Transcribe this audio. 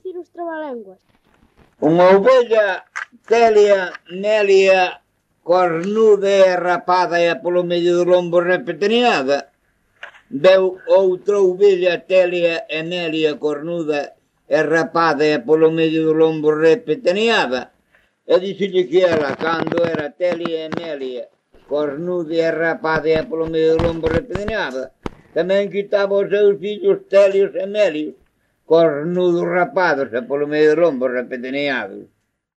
dicir os trabalenguas? Unha ovella telia, nelia, cornuda e rapada e polo medio do lombo repeteniada. Veu outra ovella telia e nelia, cornuda e rapada e polo medio do lombo repeteniada. E dixille que ela, cando era telia e nelia, cornuda e rapada e polo medio do lombo repeteniada, tamén quitaba os seus fillos telios e nelios, cornudos rapados e polo medio do lombo repeteniados.